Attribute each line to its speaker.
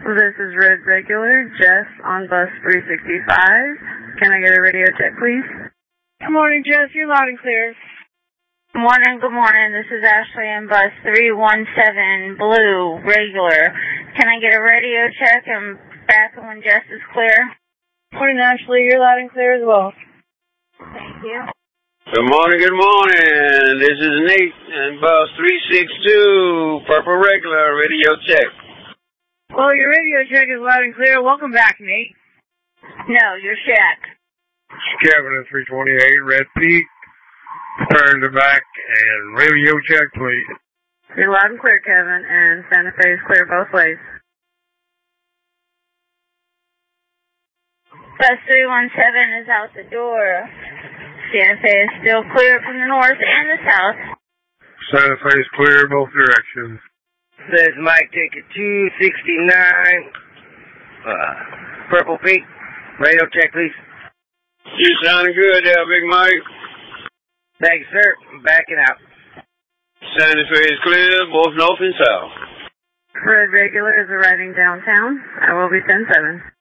Speaker 1: This is Red Regular, Jess on bus 365. Can I get a radio check, please?
Speaker 2: Good morning, Jess. You're loud and clear.
Speaker 3: Good morning. This is Ashley on bus 317, Blue, Regular. Can I get a radio check and back when Jess is clear?
Speaker 2: Morning, Ashley. You're loud and clear as well.
Speaker 3: Thank you.
Speaker 4: Good morning. This is Nate on bus 362, Purple Regular, radio check.
Speaker 2: Well, your radio check is loud and clear. Welcome back, Nate.
Speaker 3: No, you're Shaq.
Speaker 5: Kevin at 328, Red Peak. Turn to back and radio check, please.
Speaker 1: You're loud and clear, Kevin, and Santa Fe is clear both ways.
Speaker 3: Bus 317 is out the door. Santa Fe is still clear from the north and the south.
Speaker 5: Santa Fe is clear both directions.
Speaker 6: Says Mike, ticket 269, Purple Peak. Radio check, please.
Speaker 4: You sounding good there, Big Mike.
Speaker 6: Thank you, sir. I'm backing out.
Speaker 4: Santa Fe is clear, both north and south.
Speaker 1: Red Regular is arriving downtown. I will be 10-7.